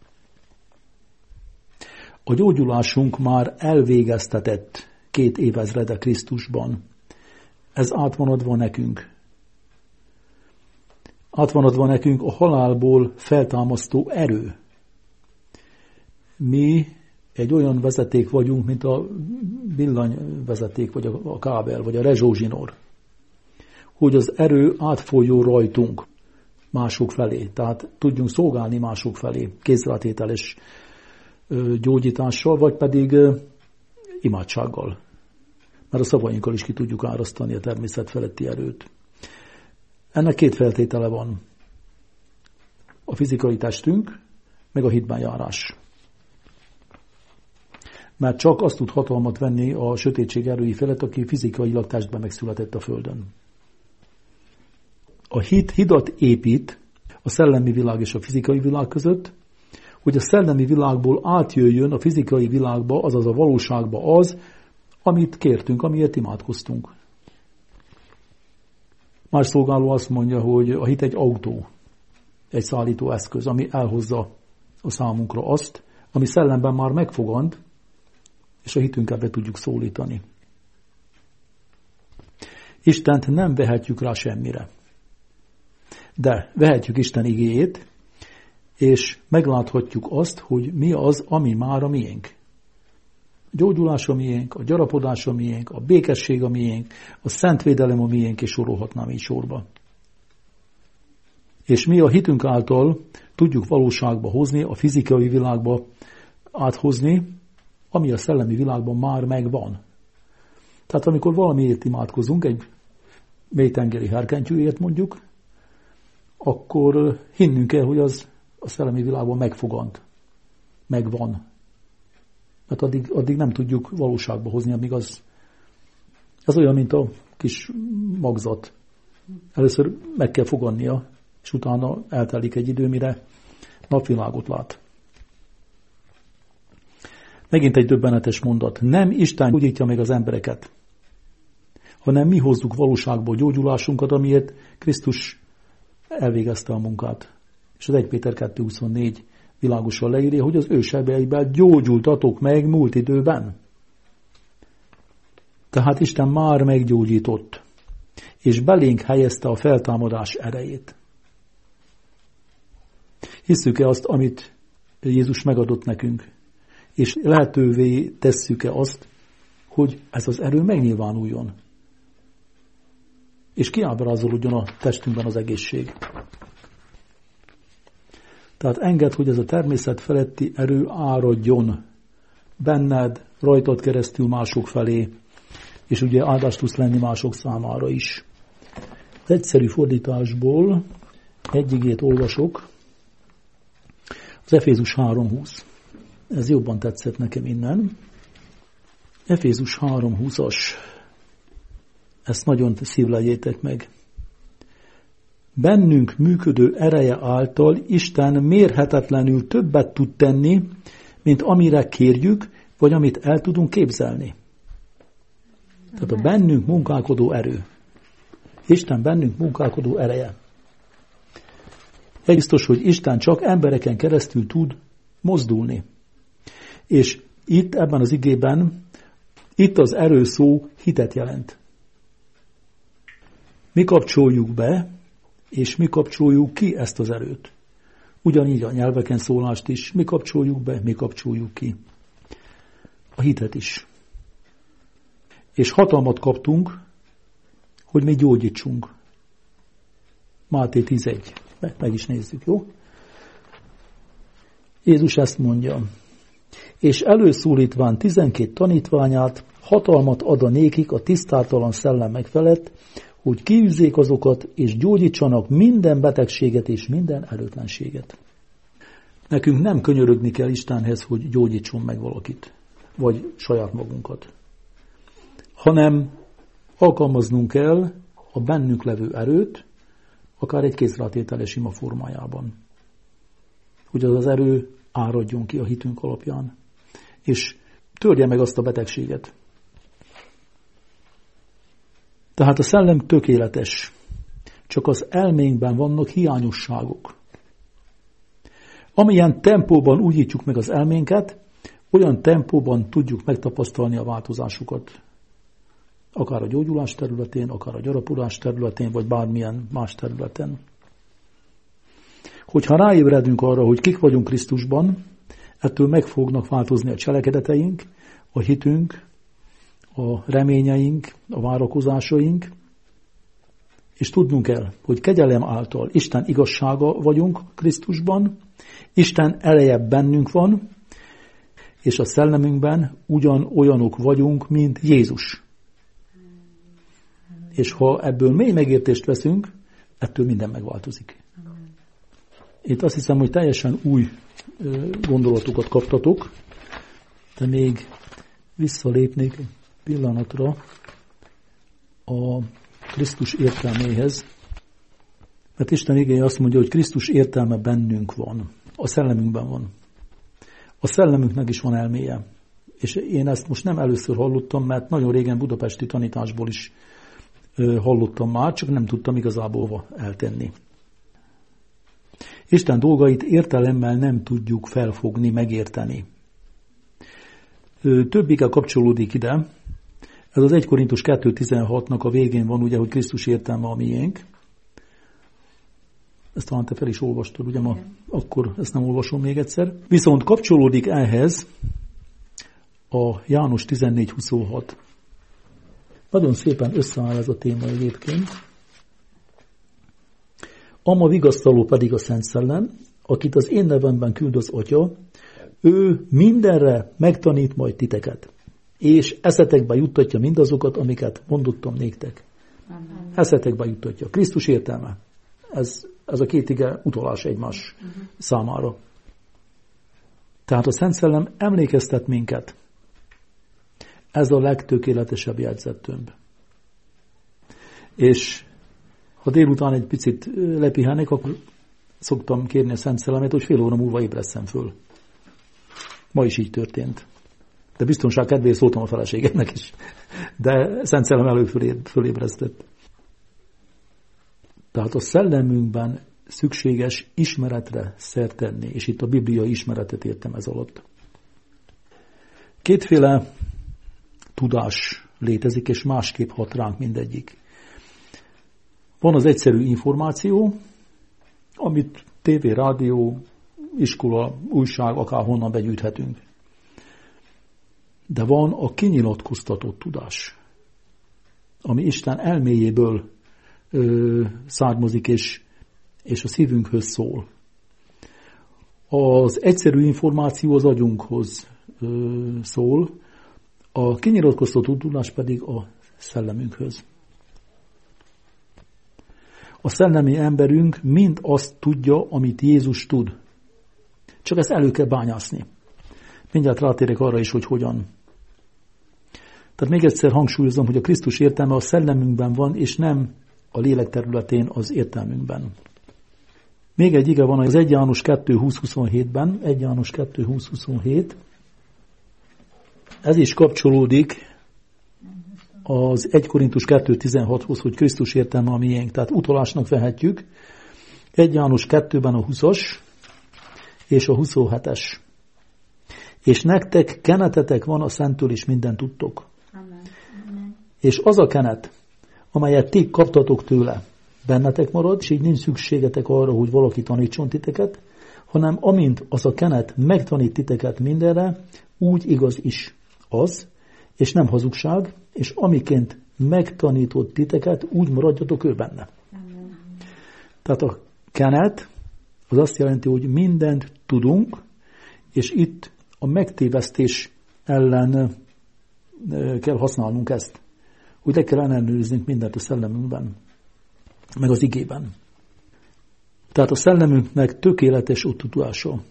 A gyógyulásunk már elvégeztetett 2 évezrede Krisztusban. Ez át van adva nekünk. Át van adva nekünk a halálból feltámasztó erő. Mi egy olyan vezeték vagyunk, mint a villanyvezeték, vagy a kábel, vagy a rezsózsinór. Hogy az erő átfolyó rajtunk mások felé. Tehát tudjunk szolgálni mások felé kézrátételes gyógyítással, vagy pedig imádsággal. Mert a szavainkkal is ki tudjuk árasztani a természet feletti erőt. Ennek 2 feltétele van. A fizikai testünk, meg a hitben járás. Mert csak azt tud hatalmat venni a sötétség erői felett, aki fizikailag testben megszületett a Földön. A hit hidat épít a szellemi világ és a fizikai világ között, hogy a szellemi világból átjöjjön a fizikai világba, azaz a valóságba az, amit kértünk, amiért imádkoztunk. Más szolgáló azt mondja, hogy a hit egy autó, egy szállító eszköz, ami elhozza a számunkra azt, ami szellemben már megfogant, és a hitünket be tudjuk szólítani. Istent nem vehetjük rá semmire. De vehetjük Isten igéjét, és megláthatjuk azt, hogy mi az, ami már a miénk. A gyógyulás a miénk, a gyarapodás a miénk, a békesség a miénk, a szentvédelem a miénk, és sorolhatnám így sorba. És mi a hitünk által tudjuk valóságba hozni, a fizikai világba áthozni, ami a szellemi világban már megvan. Tehát amikor valamiért imádkozunk, egy mélytengeri herkentyűért mondjuk, akkor hinnünk kell, hogy az a szellemi világban megfogant, megvan. Mert addig nem tudjuk valóságba hozni, amíg az olyan, mint a kis magzat. Először meg kell fogannia, és utána eltelik egy idő, mire napvilágot lát. Megint egy döbbenetes mondat. Nem Isten gyógyítja meg az embereket, hanem mi hozzuk valóságba a gyógyulásunkat, amiért Krisztus elvégezte a munkát. És az 1 Péter 2.24 világosan leírja, hogy az ő sebeiben gyógyultatok meg múlt időben. Tehát Isten már meggyógyított, és belénk helyezte a feltámadás erejét. Hisszük-e azt, amit Jézus megadott nekünk? És lehetővé tesszük-e azt, hogy ez az erő megnyilvánuljon? És kiábrázolódjon a testünkben az egészség. Tehát engedd, hogy ez a természet feletti erő áradjon benned, rajtad keresztül mások felé, és ugye áldást tudsz lenni mások számára is. Az egyszerű fordításból egy igét olvasok, az Efézus 3.20. Ez jobban tetszett nekem innen. Efézus 3.20-as. Ezt nagyon szívleljétek meg. Bennünk működő ereje által Isten mérhetetlenül többet tud tenni, mint amire kérjük, vagy amit el tudunk képzelni. Tehát a bennünk munkálkodó erő. Isten bennünk munkálkodó ereje. Egy biztos, hogy Isten csak embereken keresztül tud mozdulni. És itt, ebben az igében, itt az erő szó hitet jelent. Mi kapcsoljuk be, és mi kapcsoljuk ki ezt az erőt. Ugyanígy a nyelveken szólást is, mi kapcsoljuk be, mi kapcsoljuk ki. A hitet is. És hatalmat kaptunk, hogy mi gyógyítsunk. Máté 10.1. Meg is nézzük, jó? Jézus ezt mondja. És előszólítván 12 tanítványát hatalmat ad a nékik a tisztátalan szellemek felett, hogy kiűzzék azokat, és gyógyítsanak minden betegséget és minden erőtlenséget. Nekünk nem könyörögni kell Istenhez, hogy gyógyítson meg valakit, vagy saját magunkat, hanem alkalmaznunk kell a bennünk levő erőt, akár egy kézrátételes ima formájában. Hogy az erő áradjon ki a hitünk alapján, és törje meg azt a betegséget. Tehát a szellem tökéletes, csak az elménkben vannak hiányosságok. Amilyen tempóban újítjuk meg az elménket, olyan tempóban tudjuk megtapasztalni a változásukat. Akár a gyógyulás területén, akár a gyarapodás területén, vagy bármilyen más területen. Hogyha ráébredünk arra, hogy kik vagyunk Krisztusban, ettől meg fognak változni a cselekedeteink, a hitünk, a reményeink, a várakozásaink, és tudnunk kell, hogy kegyelem által Isten igazsága vagyunk Krisztusban, Isten ereje bennünk van, és a szellemünkben ugyanolyanok vagyunk, mint Jézus. És ha ebből mély megértést veszünk, ettől minden megváltozik. Itt azt hiszem, hogy teljesen új gondolatokat kaptatok, de még visszalépnék egy pillanatra a Krisztus értelméhez. Mert Isten igéje azt mondja, hogy Krisztus értelme bennünk van, a szellemünkben van. A szellemünknek is van elméje. És én ezt most nem először hallottam, mert nagyon régen budapesti tanításból is hallottam már, csak nem tudtam igazából hova eltenni. Isten dolgait értelemmel nem tudjuk felfogni, megérteni. Többikkel kapcsolódik ide. Ez az 1 Korintus 2.16-nak a végén van, ugye, hogy Krisztus értelme a miénk. Ezt talán te fel is olvastad, ugye ma? Akkor ezt nem olvasom még egyszer. Viszont kapcsolódik ehhez a János 14.26. Nagyon szépen összeáll ez a téma egyébként. Ama vigasztaló pedig a Szent Szellem, akit az én nevemben küld az Atya, ő mindenre megtanít majd titeket, és eszetekbe juttatja mindazokat, amiket mondottam néktek. Amen. Eszetekbe juttatja. Krisztus értelme. Ez a két ige utalás egymás számára. Tehát a Szent Szellem emlékeztet minket. Ez a legtökéletesebb jegyzettömb. És ha délután egy picit lepihenek, akkor szoktam kérni a Szent Szellemet, hogy fél óra múlva ébresszen föl. Ma is így történt. De biztonság kedvéért szóltam a feleségemnek is. De Szent Szellem fölébresztett. Tehát a szellemünkben szükséges ismeretre szert tenni, és itt a bibliai ismeretet értem ez alatt. Kétféle tudás létezik, és másképp hat ránk mindegyik. Van az egyszerű információ, amit tévé, rádió, iskola, újság, akárhonnan begyűjthetünk. De van a kinyilatkoztatott tudás, ami Isten elméjéből származik, és a szívünkhöz szól. Az egyszerű információ az agyunkhoz szól, a kinyilatkoztatott tudás pedig a szellemünkhöz. A szellemi emberünk mind azt tudja, amit Jézus tud. Csak ezt elő kell bányászni. Mindjárt rátérek arra is, hogy hogyan. Tehát még egyszer hangsúlyozom, hogy a Krisztus értelme a szellemünkben van, és nem a lélek területén az értelmünkben. Még egy ige van az 1 János 2.20-27-ben, 1 János 2.20-27. Ez is kapcsolódik az 1 Korintus 2.16-hoz, hogy Krisztus értelme a miénk, tehát utalásnak vehetjük. 1 János 2-ben a 20-as és a 27-es. És nektek kenetetek van a Szenttől, és mindent tudtok. Amen. És az a kenet, amelyet ti kaptatok tőle, bennetek marad, és így nincs szükségetek arra, hogy valaki tanítson titeket, hanem amint az a kenet megtanít titeket mindenre, úgy igaz is az, és nem hazugság, és amiként megtanított titeket, úgy maradjatok ő benne. Amen. Tehát a kenet az azt jelenti, hogy mindent tudunk, és itt a megtévesztés ellen kell használnunk ezt. Hogy le kell ellenőriznünk mindent a szellemünkben, meg az igében. Tehát a szellemünknek tökéletes tudása.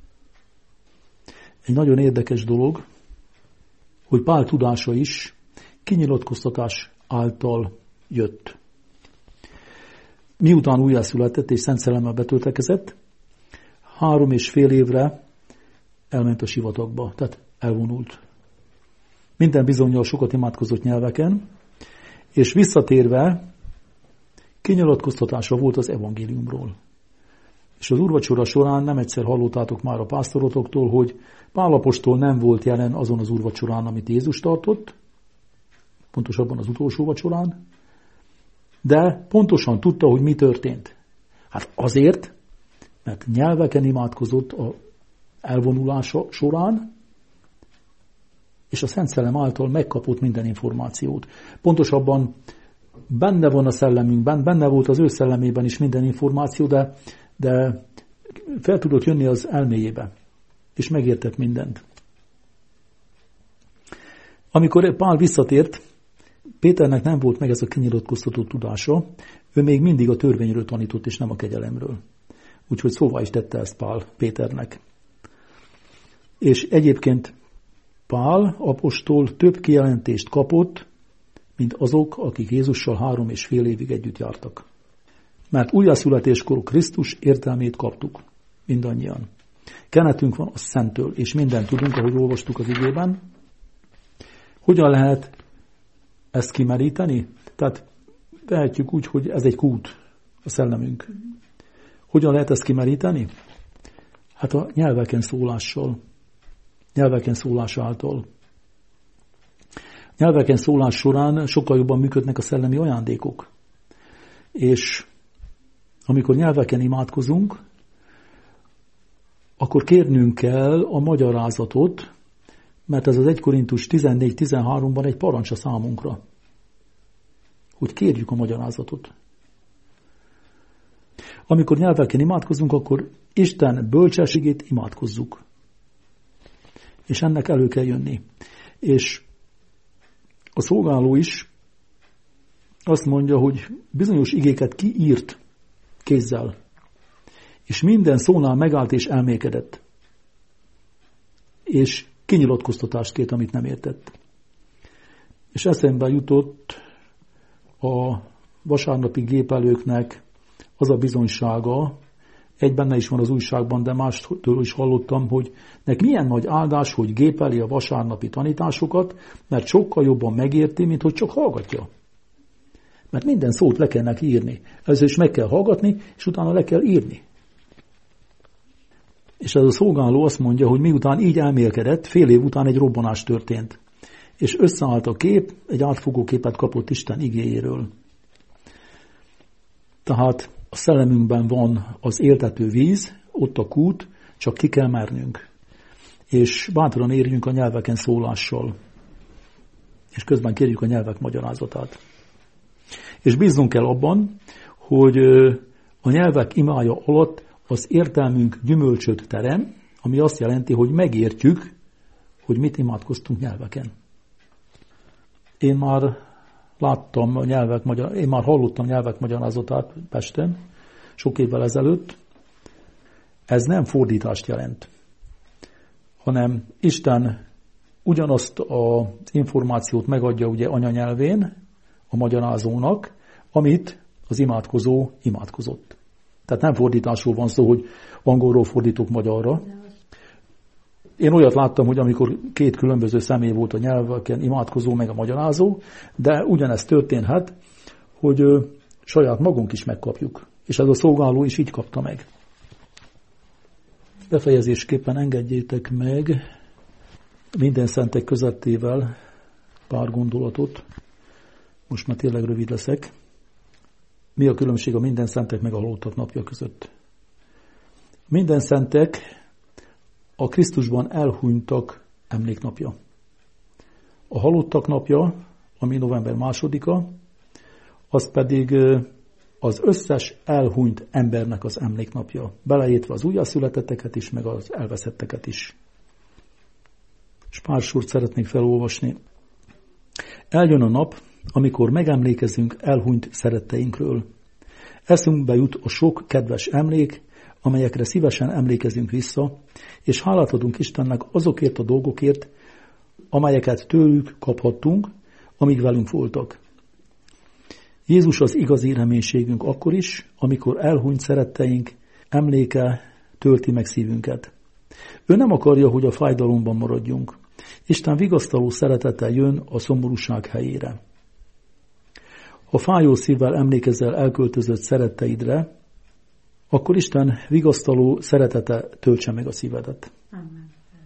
Egy nagyon érdekes dolog, hogy Pál tudása is kinyilatkoztatás által jött. Miután újjászületett és Szent Szellemmel betöltekezett, 3,5 évre elment a sivatagba, tehát elvonult. Minden bizonnyal sokat imádkozott nyelveken, és visszatérve kinyilatkoztatása volt az evangéliumról. És az úrvacsora során nem egyszer hallottátok már a pásztorotoktól, hogy Pál apostol nem volt jelen azon az úrvacsorán, amit Jézus tartott, pontosabban az utolsó vacsorán, de pontosan tudta, hogy mi történt. Hát azért, mert nyelveken imádkozott a elvonulása során, és a Szent Szellem által megkapott minden információt. Pontosabban benne van a szellemünkben, benne volt az ő szellemében is minden információ, de fel tudott jönni az elméjébe, és megértett mindent. Amikor Pál visszatért, Péternek nem volt meg ez a kinyilatkoztatott tudása, ő még mindig a törvényről tanított, és nem a kegyelemről. Úgyhogy szóvá is tette ezt Pál Péternek. És egyébként Pál apostol több kijelentést kapott, mint azok, akik Jézussal 3,5 évig együtt jártak. Mert újjászületéskor Krisztus értelmét kaptuk, mindannyian. Kenetünk van a Szenttől, és mindent tudunk, ahogy olvastuk az igében. Hogyan lehet ezt kimeríteni? Tehát vehetjük úgy, hogy ez egy kút, a szellemünk. Hogyan lehet ezt kimeríteni? Hát a nyelveken szólással. Nyelveken szólás által. Nyelveken szólás során sokkal jobban működnek a szellemi ajándékok. És amikor nyelveken imádkozunk, akkor kérnünk kell a magyarázatot, mert ez az 1 Korintus 14-13-ban egy parancs a számunkra, hogy kérjük a magyarázatot. Amikor nyelveken imádkozunk, akkor Isten bölcsességét imádkozzuk. És ennek elő kell jönni. És a szolgáló is azt mondja, hogy bizonyos igéket kiírt kézzel, és minden szónál megállt és elmélkedett. És kinyilatkoztatást kért, amit nem értett. És eszembe jutott a vasárnapi gépelőknek az a bizonysága, egy benne is van az újságban, de mástól is hallottam, hogy nek milyen nagy áldás, hogy gépeli a vasárnapi tanításokat, mert sokkal jobban megérti, mint hogy csak hallgatja. Mert minden szót le kell neki írni. Ezzel is meg kell hallgatni, és utána le kell írni. És ez a szolgáló azt mondja, hogy miután így elmélkedett, fél év után egy robbanás történt. És összeállt a kép, egy átfogó képet kapott Isten igéjéről. Tehát a szellemünkben van az éltető víz, ott a kút, csak ki kell mernünk. És bátran érjünk a nyelveken szólással. És közben kérjük a nyelvek magyarázatát. És bíznunk kell abban, hogy a nyelvek imája alatt az értelmünk gyümölcsöt terem, ami azt jelenti, hogy megértjük, hogy mit imádkoztunk nyelveken. Én már hallottam nyelvek magyarázatát Pesten, sok évvel ezelőtt. Ez nem fordítást jelent, hanem Isten ugyanazt az információt megadja ugye anyanyelvén a magyarázónak, amit az imádkozó imádkozott. Tehát nem fordításról van szó, hogy angolról fordítok magyarra. Én olyat láttam, hogy amikor két különböző személy volt a nyelveken imádkozó meg a magyarázó, de ugyanezt történhet, hogy saját magunk is megkapjuk. És ez a szolgáló is így kapta meg. Befejezésképpen engedjétek meg minden szentek közöttével pár gondolatot. Most már tényleg rövid leszek. Mi a különbség a minden szentek meg a halottak napja között? Minden szentek a Krisztusban elhunytak emléknapja. A halottak napja, ami november 2-a, az pedig az összes elhunyt embernek az emléknapja, beleértve az újjászületetteket is, meg az elveszetteket is. És pár sort szeretnék felolvasni. Eljön a nap, amikor megemlékezünk elhunyt szeretteinkről. Eszünkbe jut a sok kedves emlék, amelyekre szívesen emlékezünk vissza, és hálát adunk Istennek azokért a dolgokért, amelyeket tőlük kaphattunk, amíg velünk voltak. Jézus az igazi reménységünk akkor is, amikor elhunyt szeretteink emléke tölti meg szívünket. Ő nem akarja, hogy a fájdalomban maradjunk. Isten vigasztaló szeretettel jön a szomorúság helyére. Ha fájó szívvel emlékezel elköltözött szeretteidre, akkor Isten vigasztaló szeretete töltse meg a szívedet. Amen.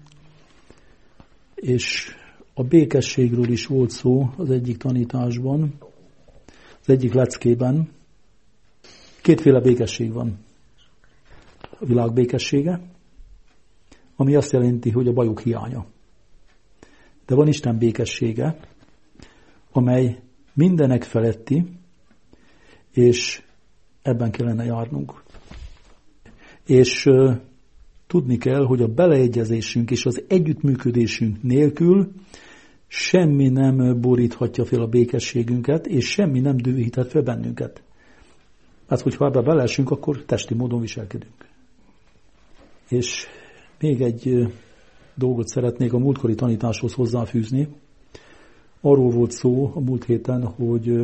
És a békességről is volt szó az egyik tanításban, az egyik leckében. Kétféle békesség van. A világ békessége, ami azt jelenti, hogy a bajok hiánya. De van Isten békessége, amely mindenek feletti, és ebben kellene járnunk. És tudni kell, hogy a beleegyezésünk és az együttműködésünk nélkül semmi nem boríthatja fel a békességünket, és semmi nem dühíthet fel bennünket. Hát, hogyha ebbe beleesünk, akkor testi módon viselkedünk. És még egy dolgot szeretnék a múltkori tanításhoz hozzáfűzni. Arról volt szó a múlt héten, hogy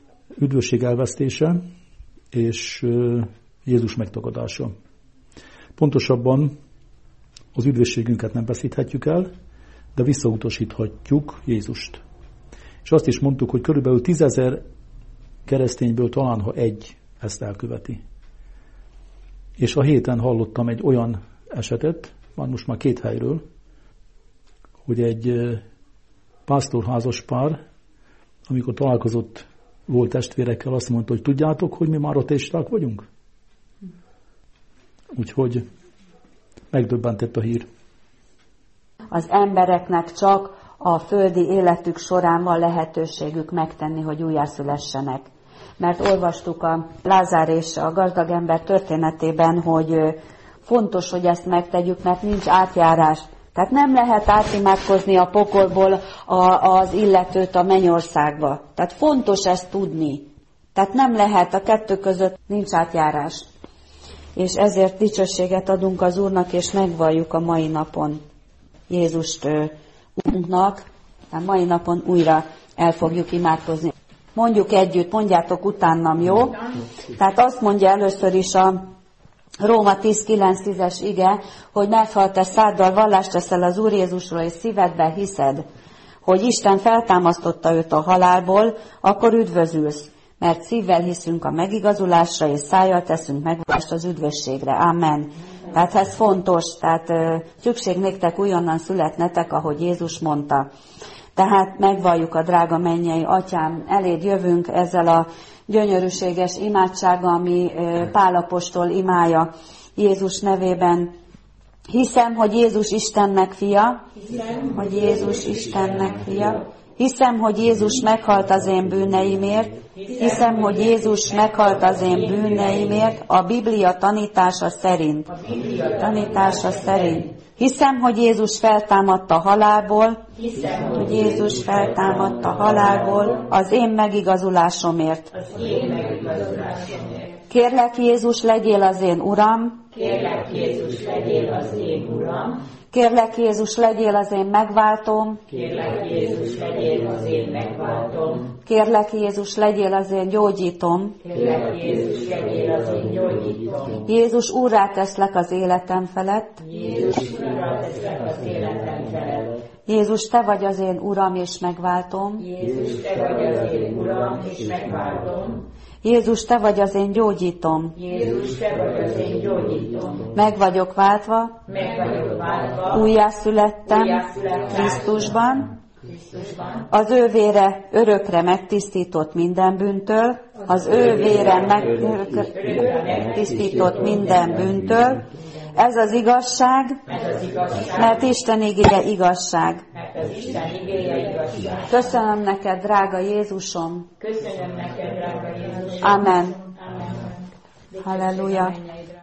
üdvösség elvesztése és Jézus megtagadása. Pontosabban az üdvösségünket nem veszíthetjük el, de visszautasíthatjuk Jézust. És azt is mondtuk, hogy körülbelül 10 000 keresztényből talán, ha egy ezt elköveti. És a héten hallottam egy olyan esetet, most már 2 helyről, hogy egy pásztorházas pár, amikor találkozott volt testvérekkel, azt mondta, hogy tudjátok, hogy mi már ateisták vagyunk? Úgyhogy megdöbbentett a hír. Az embereknek csak a földi életük során van lehetőségük megtenni, hogy újjászülessenek. Mert olvastuk a Lázár és a gazdag ember történetében, hogy fontos, hogy ezt megtegyük, mert nincs átjárás. Tehát nem lehet átimádkozni a pokolból az illetőt a mennyországba. Tehát fontos ezt tudni. Tehát nem lehet, a kettő között nincs átjárás. És ezért dicsőséget adunk az Úrnak, és megvalljuk a mai napon Jézust Úrunknak. A mai napon újra el fogjuk imádkozni. Mondjuk együtt, mondjátok utánam, jó? Tehát azt mondja először is a Róma 10.9-10-es ige, hogy meghalt-e száddal, vallást teszel az Úr Jézusról, és szívedben hiszed, hogy Isten feltámasztotta őt a halálból, akkor üdvözülsz, mert szívvel hiszünk a megigazulásra, és szájjal teszünk megvallást az üdvösségre. Amen. Tehát ez fontos, tehát szükség néktek újonnan születnetek, ahogy Jézus mondta. Tehát megvalljuk a drága mennyei Atyám, eléd jövünk ezzel a gyönyörűséges imádsága, ami Pál apostol imája Jézus nevében. Hiszem, hogy Jézus Istennek fia, hogy Jézus Istennek fia. Hiszem, hogy Jézus meghalt az én bűneimért, hiszem, hogy Jézus meghalt az én bűneimért a Biblia tanítása szerint. Hiszem, hogy Jézus feltámadt a halálból, hogy Jézus feltámadt a halálból az én megigazulásomért. Kérlek, Jézus, legyél az én Uram. Kérlek, Jézus, legyél az én Uram. Kérlek, Jézus, legyél az én megváltóm. Kérlek, Jézus, legyél az én megváltóm. Kérlek, Jézus, legyél az én gyógyítom. Kérlek, Jézus, legyél az én gyógyítom. Jézus, úrrá teszlek az életem felett. Jézus, úrrá teszlek az életem felett. Jézus, te vagy az én Uram és megváltom. Jézus, te vagy az én Uram és megváltom. Jézus, te vagy az én gyógyítom. Jézus, te vagy az én gyógyítom. Meg vagyok váltva. Újjászülettem Krisztusban. Az ő vére örökre megtisztított minden bűntől. Az ő vére megtisztított minden bűntől. Ez az igazság, mert Isten igéje igazság. Köszönöm neked, drága Jézusom. Köszönöm neked, drága Jézusom. Amen. Halleluja.